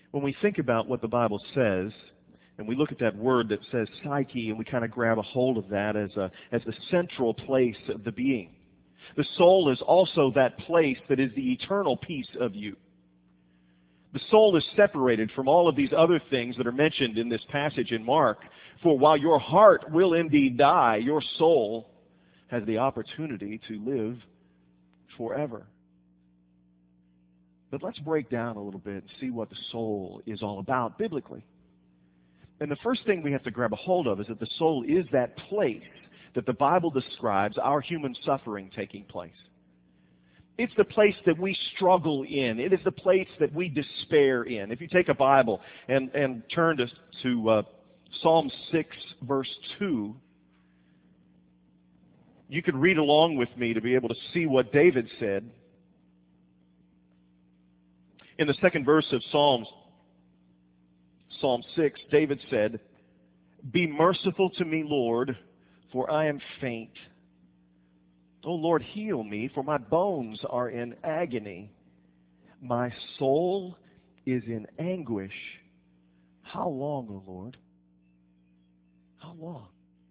When we think about what the Bible says, and we look at that word that says psyche, and we kind of grab a hold of that as the central place of the being. The soul is also that place that is the eternal piece of you. The soul is separated from all of these other things that are mentioned in this passage in Mark. For while your heart will indeed die, your soul has the opportunity to live forever. But let's break down a little bit and see what the soul is all about biblically. And the first thing we have to grab a hold of is that the soul is that place that the Bible describes our human suffering taking place. It's the place that we struggle in. It is the place that we despair in. If you take a Bible and turn to Psalm 6, verse 2, you can read along with me to be able to see what David said. In the second verse of Psalm 6, David said, "Be merciful to me, Lord, for I am faint. O Lord, heal me, for my bones are in agony. My soul is in anguish. How long, O Lord? How long?"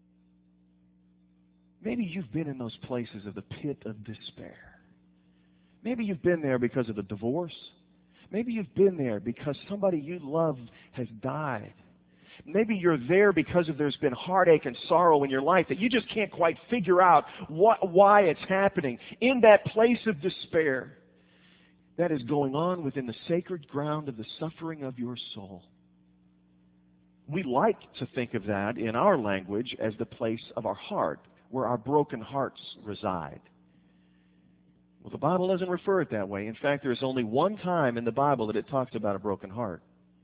Maybe you've been in those places of the pit of despair. Maybe you've been there because of a divorce. Maybe you've been there because somebody you love has died. Maybe you're there because there's been heartache and sorrow in your life that you just can't quite figure out why it's happening. In that place of despair that is going on within the sacred ground of the suffering of your soul. We like to think of that in our language as the place of our heart, where our broken hearts reside. Well, the Bible doesn't refer it that way. In fact, there's only one time in the Bible that it talks about a broken heart.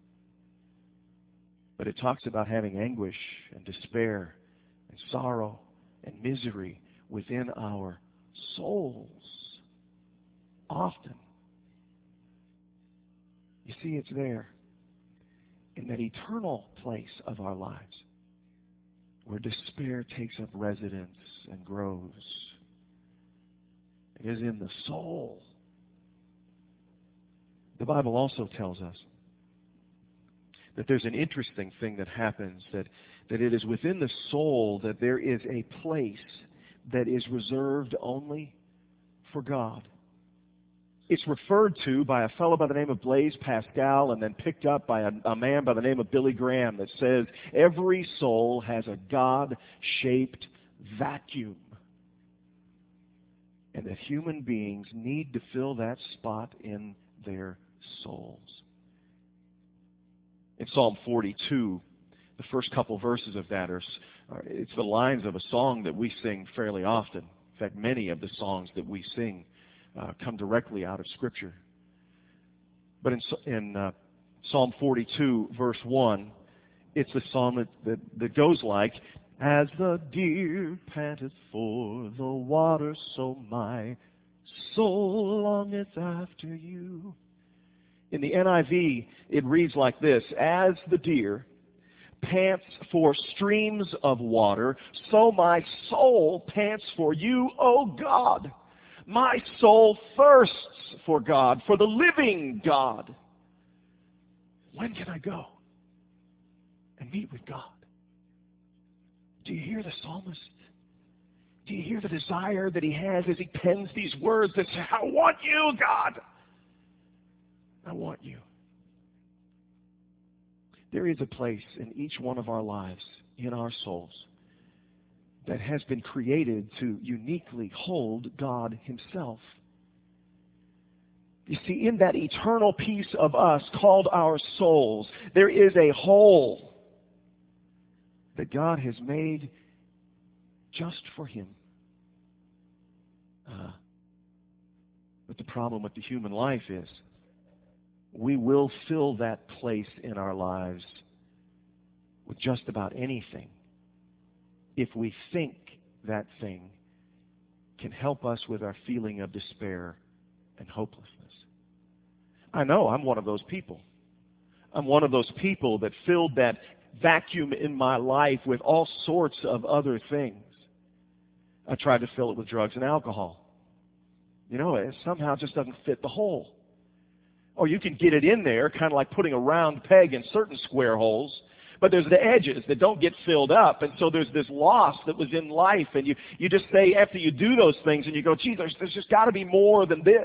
But it talks about having anguish and despair and sorrow and misery within our souls. Often. You see, it's there in that eternal place of our lives where despair takes up residence and grows. It is in the soul. The Bible also tells us that there's an interesting thing that happens, that it is within the soul that there is a place that is reserved only for God. It's referred to by a fellow by the name of Blaise Pascal and then picked up by a man by the name of Billy Graham that says every soul has a God-shaped vacuum. And that human beings need to fill that spot in their souls. In Psalm 42, the first couple verses of that it's the lines of a song that we sing fairly often. In fact, many of the songs that we sing come directly out of Scripture. But in Psalm 42, verse 1, it's the psalm that goes like, "As the deer panteth for the water, so my soul longeth after you." In the NIV, it reads like this: "As the deer pants for streams of water, so my soul pants for you, O God. My soul thirsts for God, for the living God. When can I go and meet with God?" Do you hear the psalmist? Do you hear the desire that he has as he pens these words that say, "I want you, God. I want you." There is a place in each one of our lives, in our souls, that has been created to uniquely hold God Himself. You see, in that eternal piece of us called our souls, there is a hole that God has made just for Him. But the problem with the human life is we will fill that place in our lives with just about anything if we think that thing can help us with our feeling of despair and hopelessness. I know I'm one of those people. I'm one of those people that filled that vacuum in my life with all sorts of other things. I tried to fill it with drugs and alcohol. It somehow just doesn't fit the hole. Or you can get it in there, kind of like putting a round peg in certain square holes, but there's the edges that don't get filled up, and so there's this loss that was in life, and you just say, after you do those things, and you go, gee, there's just got to be more than this.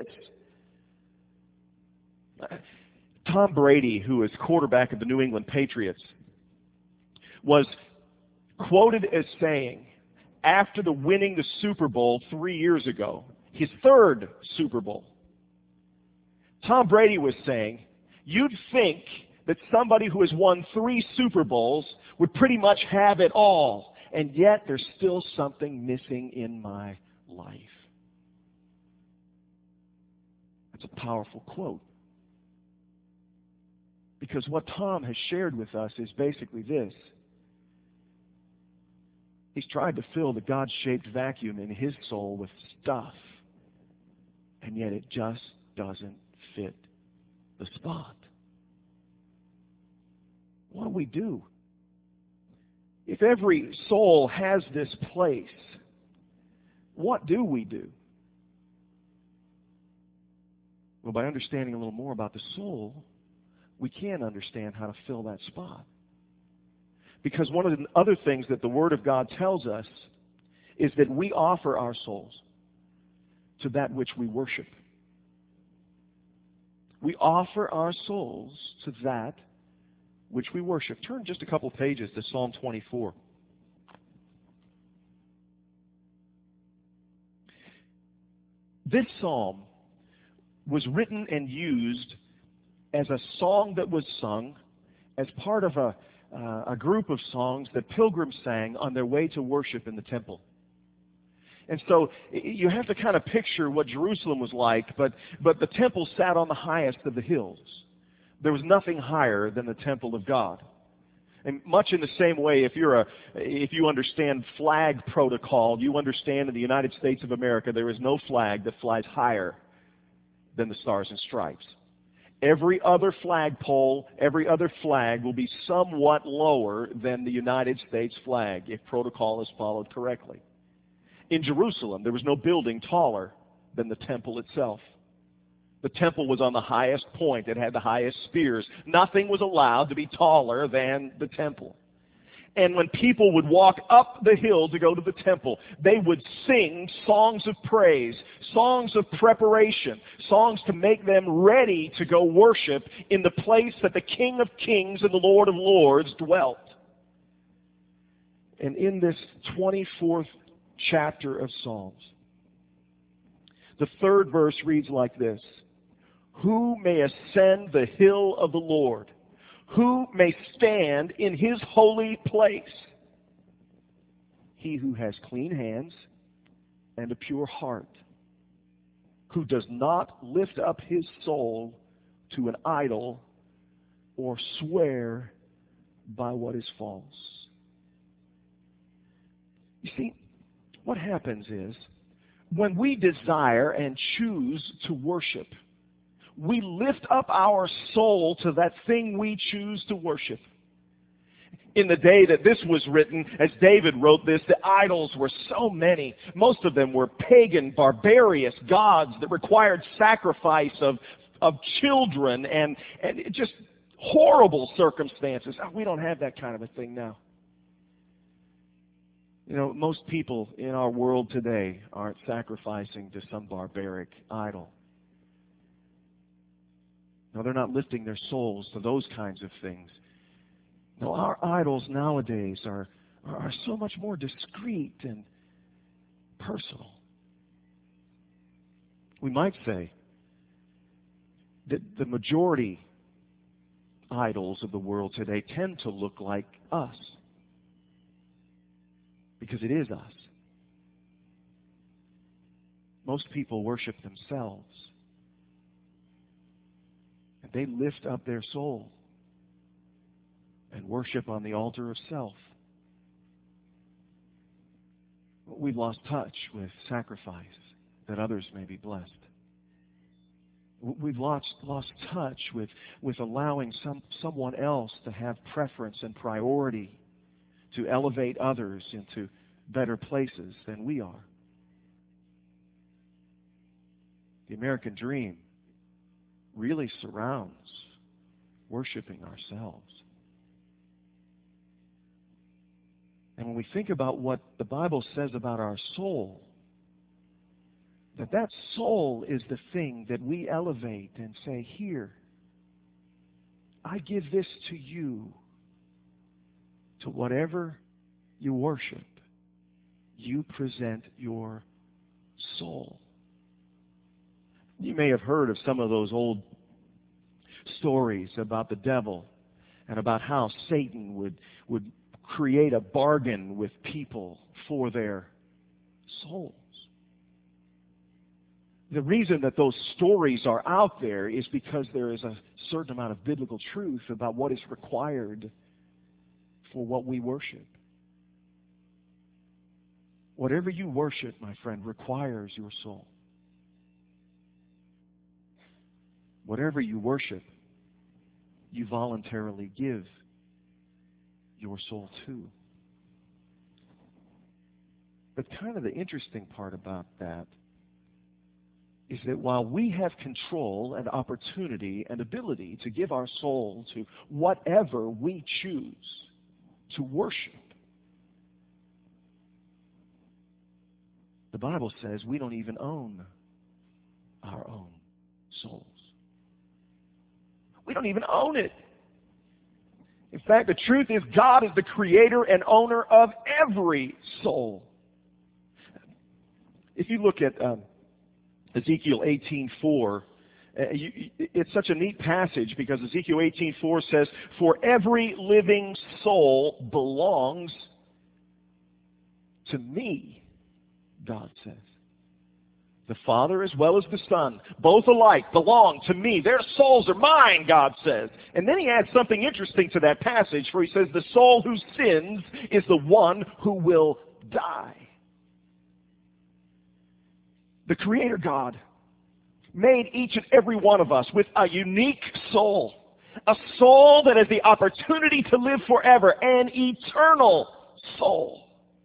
Tom Brady, who is quarterback of the New England Patriots, was quoted as saying, after winning the Super Bowl 3 years ago, his third Super Bowl, Tom Brady was saying, you'd think that somebody who has won 3 Super Bowls would pretty much have it all, and yet there's still something missing in my life. That's a powerful quote. Because what Tom has shared with us is basically this. He's tried to fill the God-shaped vacuum in his soul with stuff, and yet it just doesn't fit the spot. What do we do? If every soul has this place, what do we do? Well, by understanding a little more about the soul, we can understand how to fill that spot. Because one of the other things that the Word of God tells us is that we offer our souls to that which we worship. We offer our souls to that which we worship. Turn just a couple pages to Psalm 24. This psalm was written and used as a song that was sung as part of a group of songs that pilgrims sang on their way to worship in the temple. And so you have to kind of picture what Jerusalem was like, but the temple sat on the highest of the hills. There was nothing higher than the temple of God. And much in the same way, if you understand flag protocol, you understand in the United States of America there is no flag that flies higher than the Stars and Stripes. Every other flagpole, every other flag will be somewhat lower than the United States flag if protocol is followed correctly. In Jerusalem, there was no building taller than the temple itself. The temple was on the highest point. It had the highest spears. Nothing was allowed to be taller than the temple. And when people would walk up the hill to go to the temple, they would sing songs of praise, songs of preparation, songs to make them ready to go worship in the place that the King of Kings and the Lord of Lords dwelt. And in this 24th chapter of Psalms, the 3rd verse reads like this: Who may ascend the hill of the Lord? Who may stand in His holy place? He who has clean hands and a pure heart, who does not lift up his soul to an idol or swear by what is false. You see, what happens is, when we desire and choose to worship, we lift up our soul to that thing we choose to worship. In the day that this was written, as David wrote this, the idols were so many. Most of them were pagan, barbarous gods that required sacrifice of children and just horrible circumstances. We don't have that kind of a thing now. You know, most people in our world today aren't sacrificing to some barbaric idol. No, they're not lifting their souls to those kinds of things. No, our idols nowadays are so much more discreet and personal. We might say that the majority idols of the world today tend to look like us, because it is us. Most people worship themselves. And they lift up their soul and worship on the altar of self. We've lost touch with sacrifice that others may be blessed. We've lost touch with allowing someone else to have preference and priority to elevate others into better places than we are. The American dream really surrounds worshiping ourselves. And when we think about what the Bible says about our soul, that soul is the thing that we elevate and say, here, I give this to you. To whatever you worship, you present your soul. You may have heard of some of those old stories about the devil and about how Satan would create a bargain with people for their souls. The reason that those stories are out there is because there is a certain amount of biblical truth about what is required for what we worship. Whatever you worship, my friend, requires your soul. Whatever you worship, you voluntarily give your soul to. But kind of the interesting part about that is that while we have control and opportunity and ability to give our soul to whatever we choose to worship, the Bible says we don't even own our own souls. We don't even own it. In fact, the truth is God is the creator and owner of every soul. If you look at Ezekiel 18:4, it's such a neat passage because Ezekiel 18:4 says, "For every living soul belongs to me," God says. The Father as well as the Son, both alike belong to me. Their souls are mine, God says. And then he adds something interesting to that passage, where he says, the soul who sins is the one who will die. The Creator God made each and every one of us with a unique soul. A soul that has the opportunity to live forever, an eternal soul.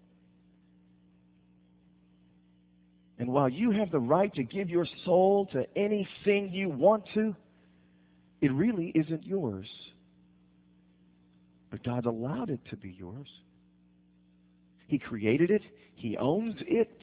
And while you have the right to give your soul to anything you want to, it really isn't yours. But God allowed it to be yours. He created it. He owns it.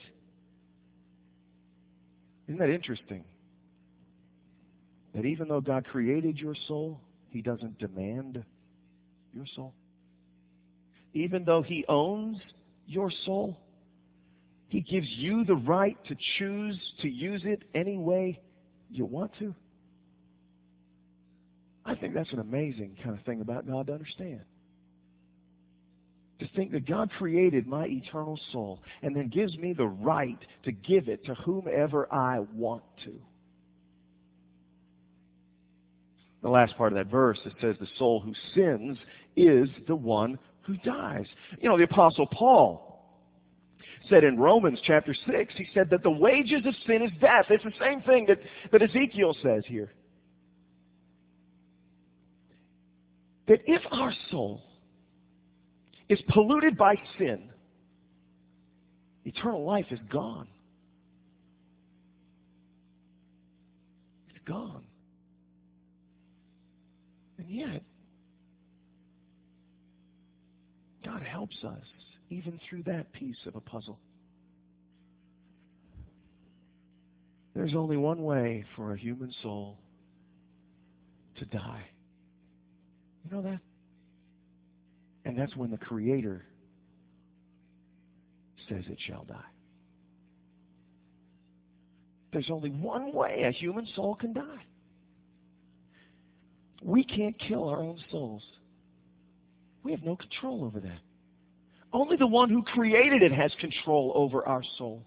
Isn't that interesting? That even though God created your soul, He doesn't demand your soul. Even though He owns your soul, He gives you the right to choose to use it any way you want to. I think that's an amazing kind of thing about God to understand. To think that God created my eternal soul and then gives me the right to give it to whomever I want to. The last part of that verse, it says the soul who sins is the one who dies. You know, the Apostle Paul said in Romans chapter 6, he said that the wages of sin is death. It's the same thing that Ezekiel says here. That if our soul is polluted by sin, eternal life is gone. It's gone. And yet, God helps us even through that piece of a puzzle. There's only one way for a human soul to die. You know that? And that's when the Creator says it shall die. There's only one way a human soul can die. We can't kill our own souls. We have no control over that. Only the one who created it has control over our soul.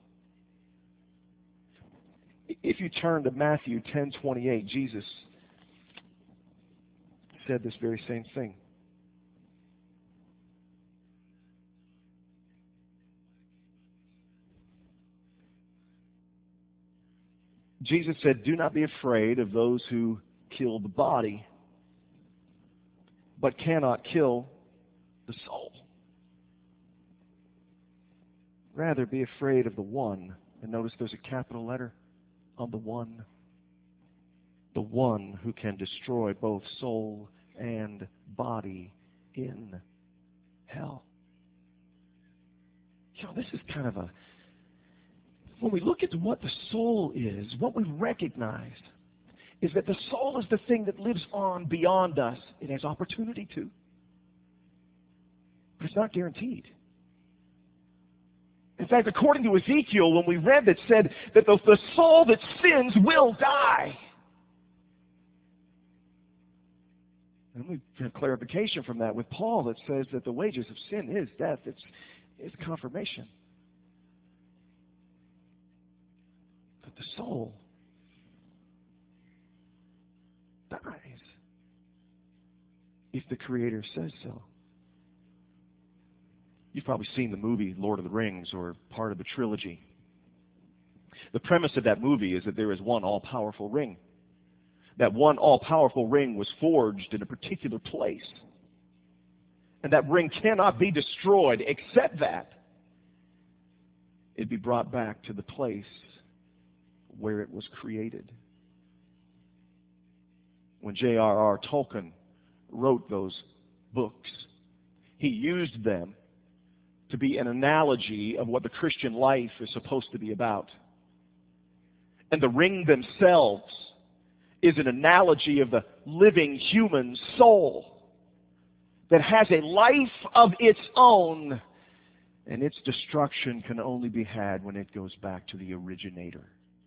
If you turn to Matthew 10:28, Jesus said this very same thing. Jesus said, "Do not be afraid of those who kill the body, but cannot kill the soul. Rather, be afraid of the one." And notice there's a capital letter on the one. the one who can destroy both soul and body in hell. This is kind of when we look at what the soul is, what we recognize is that the soul is the thing that lives on beyond us. It has opportunity to, but it's not guaranteed. In fact, according to Ezekiel, when we read that, said that the soul that sins will die. And we have clarification from that with Paul that says that the wages of sin is death. It's confirmation. But the soul dies if the Creator says so. You've probably seen the movie Lord of the Rings or part of the trilogy. The premise of that movie is that there is one all-powerful ring. That one all-powerful ring was forged in a particular place. And that ring cannot be destroyed except that it be brought back to the place where it was created. When J.R.R. Tolkien wrote those books, he used them to be an analogy of what the Christian life is supposed to be about. And the ring themselves is an analogy of the living human soul that has a life of its own, and its destruction can only be had when it goes back to the originator.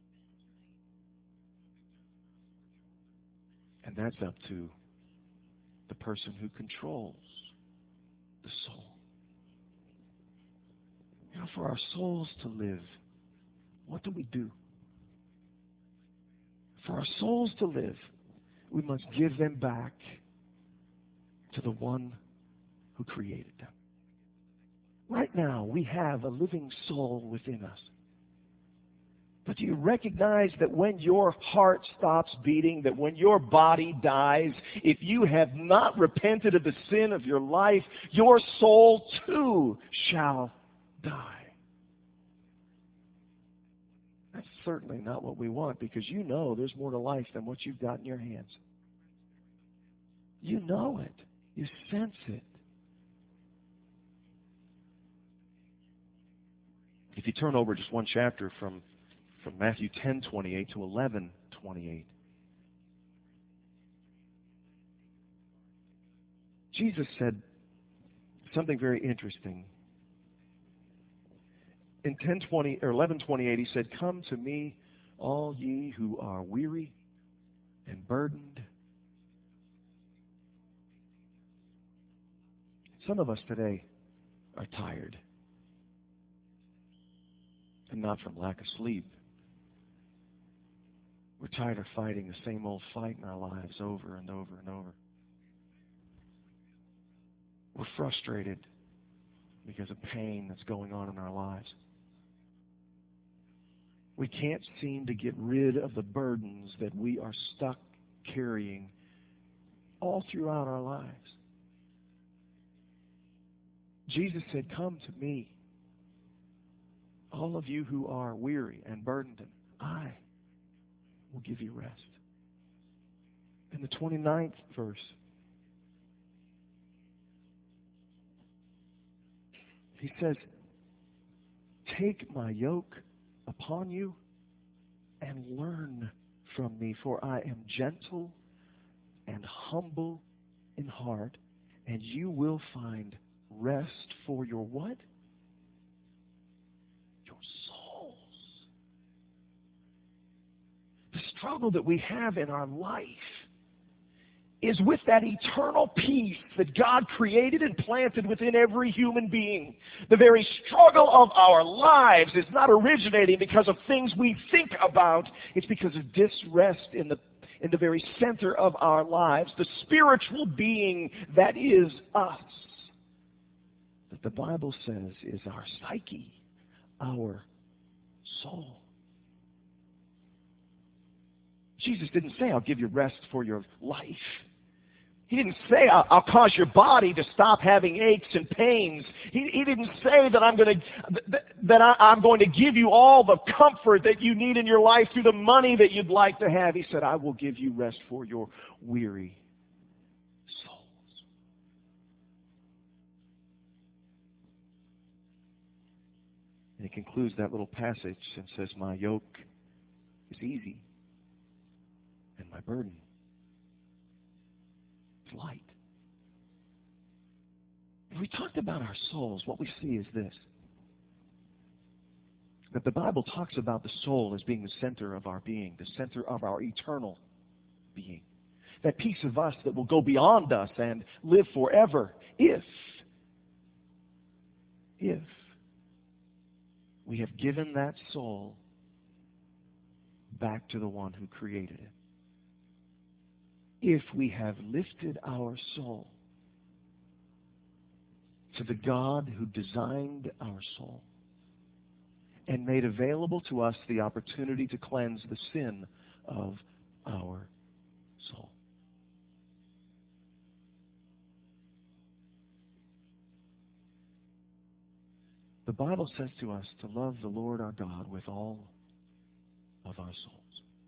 And that's up to the person who controls the soul. For our souls to live, what do we do? For our souls to live, we must give them back to the one who created them. Right now, we have a living soul within us. But do you recognize that when your heart stops beating, that when your body dies, if you have not repented of the sin of your life, your soul too shall die? That's certainly not what we want, because you know there's more to life than what you've got in your hands. You know it. You sense it. If you turn over just one chapter from Matthew 10:28 to 11:28, Jesus said something very interesting. In 10:20 or 11:28, he said, "Come to me, all ye who are weary and burdened." Some of us today are tired, and not from lack of sleep. We're tired of fighting the same old fight in our lives over and over and over. We're frustrated because of pain that's going on in our lives. We can't seem to get rid of the burdens that we are stuck carrying all throughout our lives. Jesus said, "Come to me, all of you who are weary and burdened, and I will give you rest." In the 29th verse, he says, "Take my yoke upon you and learn from me, for I am gentle and humble in heart, and you will find rest for your" what? Your souls. The struggle that we have in our life is with that eternal peace that God created and planted within every human being. The very struggle of our lives is not originating because of things we think about. It's because of disrest in the very center of our lives, the spiritual being that is us, that the Bible says is our psyche, our soul. Jesus didn't say, "I'll give you rest for your life." He didn't say, I'll cause your body to stop having aches and pains. He didn't say that I'm going to give you all the comfort that you need in your life through the money that you'd like to have. He said, I will give you rest for your weary souls. And he concludes that little passage and says, my yoke is easy and my burden is light. If we talked about our souls, what we see is this: that the Bible talks about the soul as being the center of our being, the center of our eternal being. That piece of us that will go beyond us and live forever if we have given that soul back to the one who created it. If we have lifted our soul to the God who designed our soul and made available to us the opportunity to cleanse the sin of our soul. The Bible says to us to love the Lord our God with all of our souls.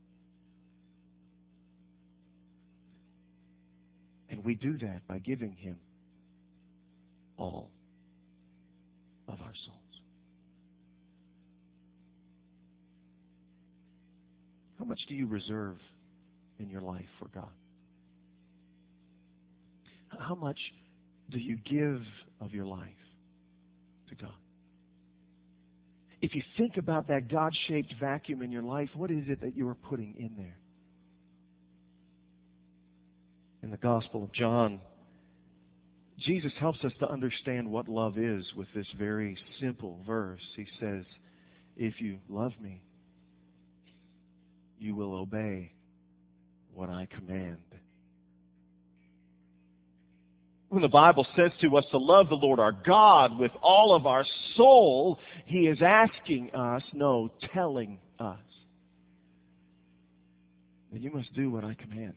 And we do that by giving Him all of our souls. How much do you reserve in your life for God? How much do you give of your life to God? If you think about that God-shaped vacuum in your life, what is it that you are putting in there? In the Gospel of John, Jesus helps us to understand what love is with this very simple verse. He says, if you love me, you will obey what I command. When the Bible says to us to love the Lord our God with all of our soul, He is asking us, no, telling us, that you must do what I command.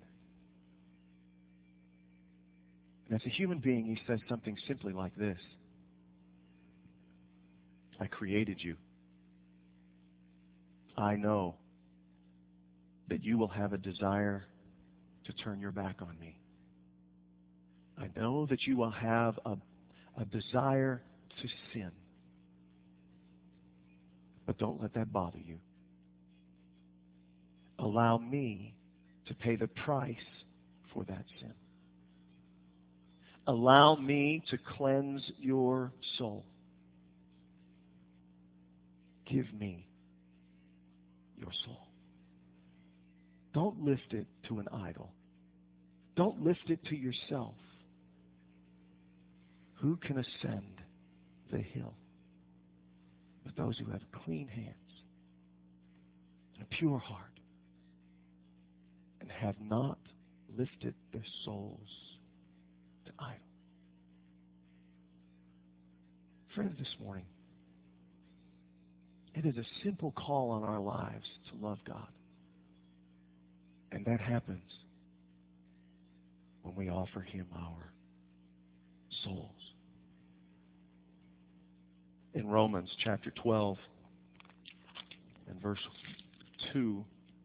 And as a human being, He says something simply like this: I created you. I know that you will have a desire to turn your back on me. I know that you will have a desire to sin. But don't let that bother you. Allow me to pay the price for that sin. Allow me to cleanse your soul. Give me your soul. Don't lift it to an idol. Don't lift it to yourself. Who can ascend the hill but those who have clean hands and a pure heart and have not lifted their souls to idol? Friends, this morning, it is a simple call on our lives to love God. And that happens when we offer Him our souls. In Romans chapter 12 and verse 2,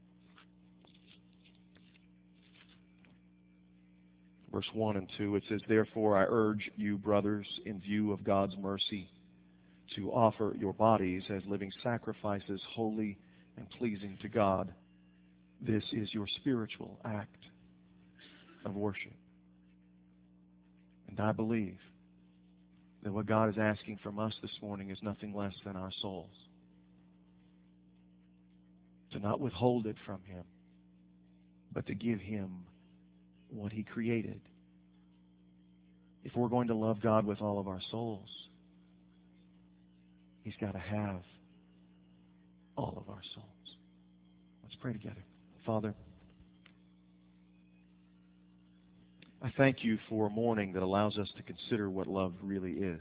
verse 1 and 2, it says, therefore I urge you, brothers, in view of God's mercy, to offer your bodies as living sacrifices, holy and pleasing to God. This is your spiritual act of worship. And I believe that what God is asking from us this morning is nothing less than our souls. To not withhold it from Him, but to give Him what He created. If we're going to love God with all of our souls, He's got to have all of our souls. Let's pray together. Father, I thank You for a morning that allows us to consider what love really is.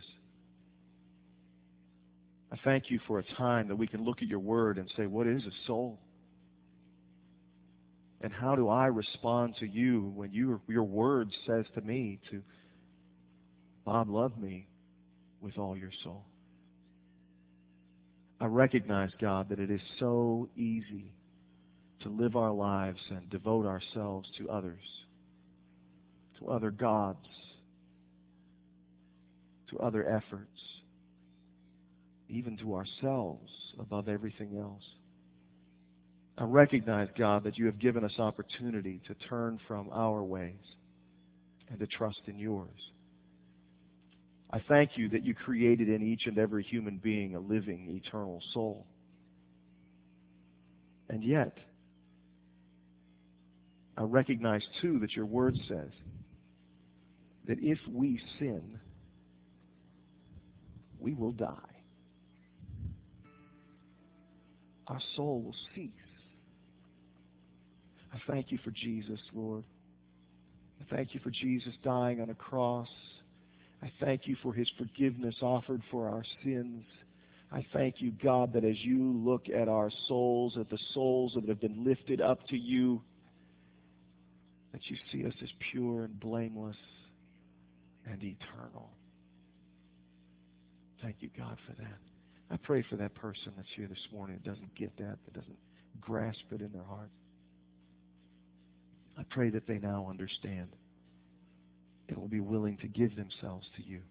I thank You for a time that we can look at Your Word and say, what is a soul? And how do I respond to you when your word says to me to, Bob, love me with all your soul? I recognize, God, that it is so easy to live our lives and devote ourselves to others, to other gods, to other efforts, even to ourselves above everything else. I recognize, God, that you have given us opportunity to turn from our ways and to trust in yours. I thank you that you created in each and every human being a living, eternal soul. And yet, I recognize, too, that your word says that if we sin, we will die. Our soul will cease. I thank you for Jesus, Lord. I thank you for Jesus dying on a cross. I thank you for his forgiveness offered for our sins. I thank you, God, that as you look at our souls, at the souls that have been lifted up to you, that you see us as pure and blameless and eternal. Thank you, God, for that. I pray for that person that's here this morning that doesn't get that doesn't grasp it in their heart. I pray that they now understand and will be willing to give themselves to you,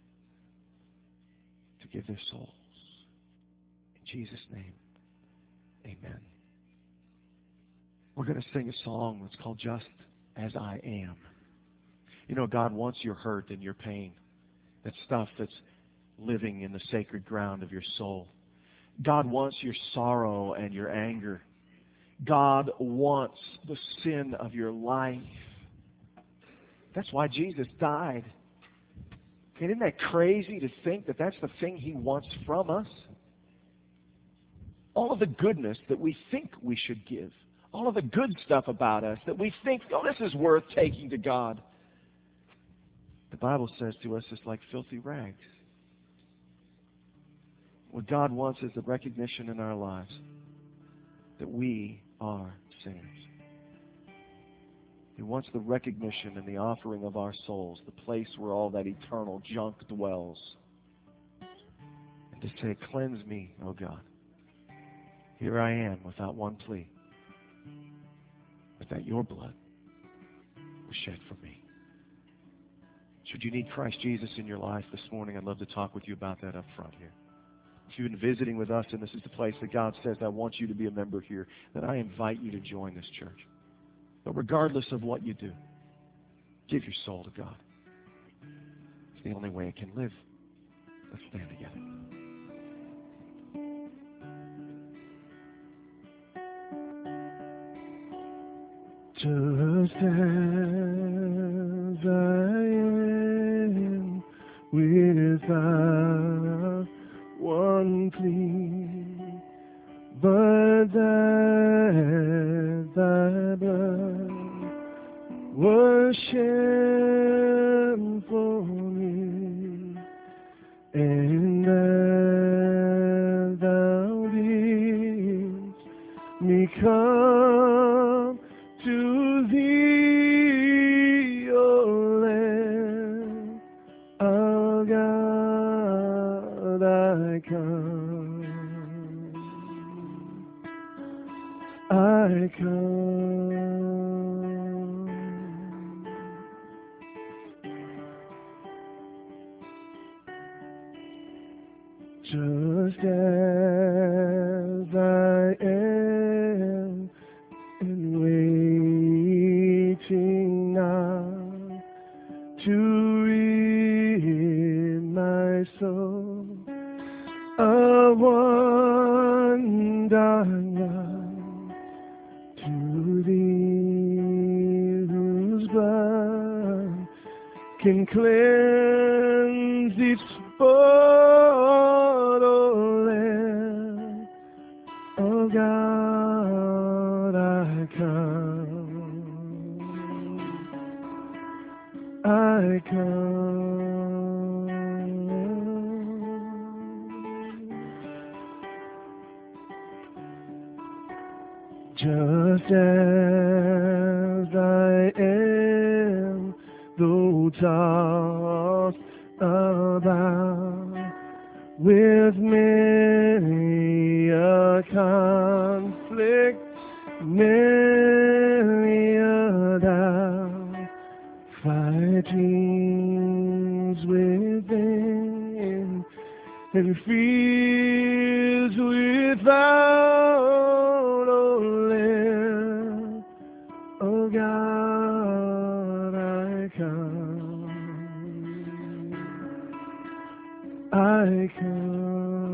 to give their souls. In Jesus' name, amen. We're going to sing a song that's called Just As I Am. You know, God wants your hurt and your pain, that stuff that's living in the sacred ground of your soul. God wants your sorrow and your anger. God wants the sin of your life. That's why Jesus died. And isn't that crazy to think that that's the thing he wants from us? All of the goodness that we think we should give, all of the good stuff about us that we think, oh, this is worth taking to God. The Bible says to us it's like filthy rags. What God wants is the recognition in our lives that we are sinners. He wants the recognition and the offering of our souls, the place where all that eternal junk dwells. And to say, cleanse me, O God. Here I am without one plea, but that your blood was shed for me. Should you need Christ Jesus in your life this morning, I'd love to talk with you about that up front here. If you've been visiting with us and this is the place that God says, I want you to be a member here, then I invite you to join this church. But regardless of what you do, give your soul to God. It's the only way it can live. Let's stand together. Just as I am, without one plea, but that thy blood was shed for me, and that thou didst me come to thee, O Lamb of God, I come, I come. Just as I am, and waiting now to rid my soul of one dying love, to thee whose blood can cleanse each spot, O Lamb of God, I come, I come. Just as though tossed about with many a conflict, many a doubt, fighting's within and fears without, oh, Lamb of God, I come, I come.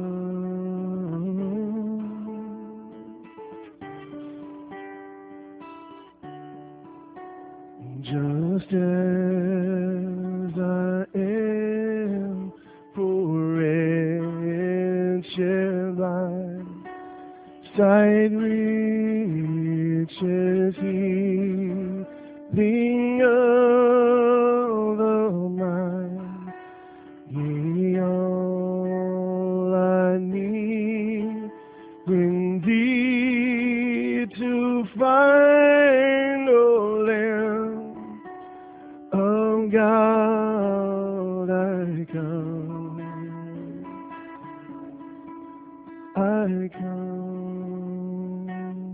Just as I am, poor, wretched, blind, sight reaches healing of the mind. Yea, all I need in thee to find, O Lamb of God, I come, I come.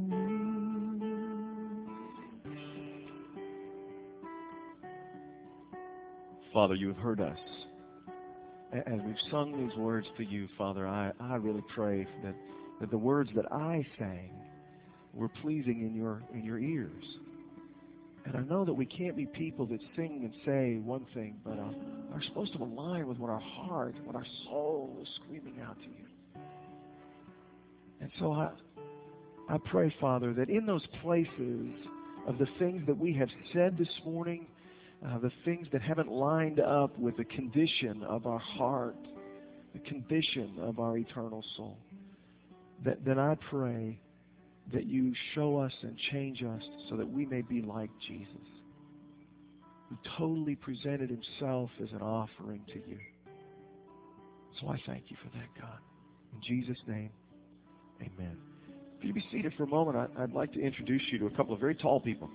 Father, you have heard us. As we've sung these words to you, Father, I really pray that the words that I sang were pleasing in your ears. And I know that we can't be people that sing and say one thing, but are supposed to align with what our heart, what our soul is screaming out to you. And so I pray, Father, that in those places of the things that we have said this morning, the things that haven't lined up with the condition of our heart, the condition of our eternal soul, that I pray that you show us and change us so that we may be like Jesus, who totally presented himself as an offering to you. So I thank you for that, God. In Jesus' name, amen. If you'd be seated for a moment, I'd like to introduce you to a couple of very tall people.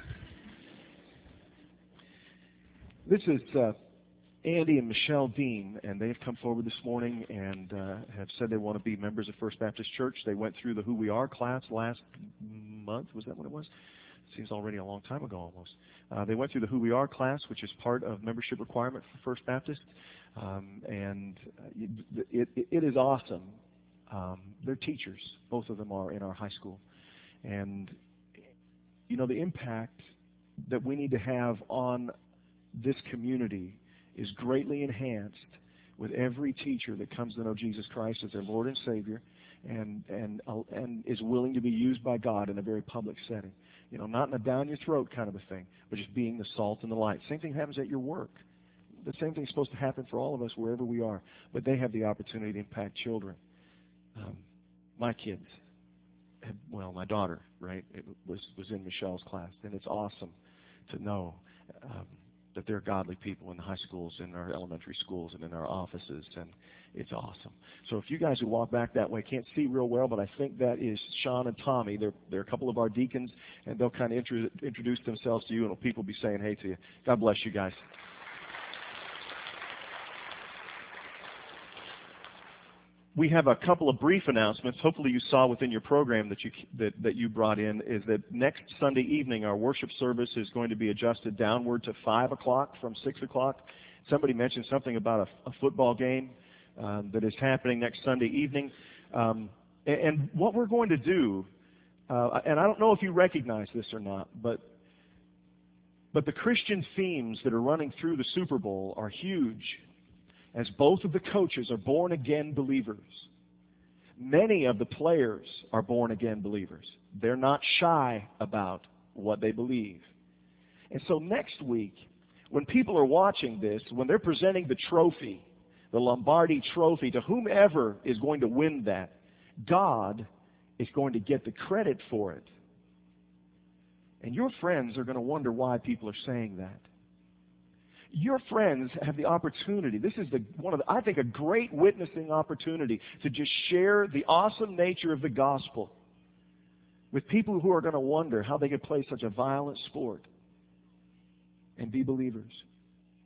This is Andy and Michelle Dean, and they have come forward this morning and have said they want to be members of First Baptist Church. They went through the Who We Are class last month. Was that what it was? Seems already a long time ago almost. They went through the Who We Are class, which is part of membership requirement for First Baptist, and it is awesome. They're teachers. Both of them are in our high school. And, you know, the impact that we need to have on this community is greatly enhanced with every teacher that comes to know Jesus Christ as their Lord and Savior and is willing to be used by God in a very public setting. You know, not in a down your throat kind of a thing, but just being the salt and the light. Same thing happens at your work. The same thing is supposed to happen for all of us wherever we are, but they have the opportunity to impact children. My kids, my daughter, right, was in Michelle's class, and it's awesome to know that they're godly people in the high schools, in our elementary schools, and in our offices, and it's awesome. So if you guys who walk back that way can't see real well, but I think that is Sean and Tommy. They're a couple of our deacons, and they'll kind of introduce themselves to you, and people will be saying hey to you. God bless you guys. We have a couple of brief announcements. Hopefully you saw within your program that you brought in is that next Sunday evening our worship service is going to be adjusted downward to 5 o'clock from 6 o'clock. Somebody mentioned something about a football game that is happening next Sunday evening. And what we're going to do, and I don't know if you recognize this or not, but the Christian themes that are running through the Super Bowl are huge, as both of the coaches are born-again believers. Many of the players are born-again believers. They're not shy about what they believe. And so next week, when people are watching this, when they're presenting the trophy, the Lombardi trophy, to whomever is going to win that, God is going to get the credit for it. And your friends are going to wonder why people are saying that. Your friends have the opportunity. This is I think, a great witnessing opportunity to just share the awesome nature of the gospel with people who are going to wonder how they could play such a violent sport and be believers.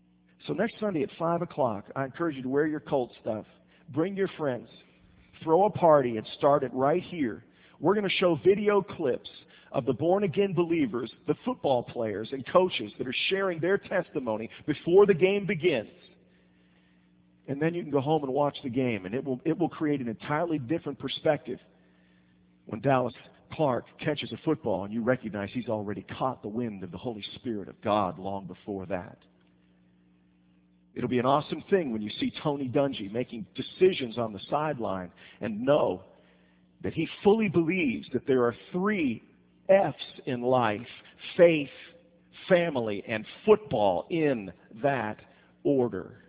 So next Sunday at 5 o'clock, I encourage you to wear your Colt stuff. Bring your friends. Throw a party and start it right here. We're going to show video clips of the born-again believers, the football players and coaches that are sharing their testimony before the game begins. And then you can go home and watch the game, and it will create an entirely different perspective when Dallas Clark catches a football and you recognize he's already caught the wind of the Holy Spirit of God long before that. It'll be an awesome thing when you see Tony Dungy making decisions on the sideline and know that he fully believes that there are 3 F's in life: faith, family, and football, in that order.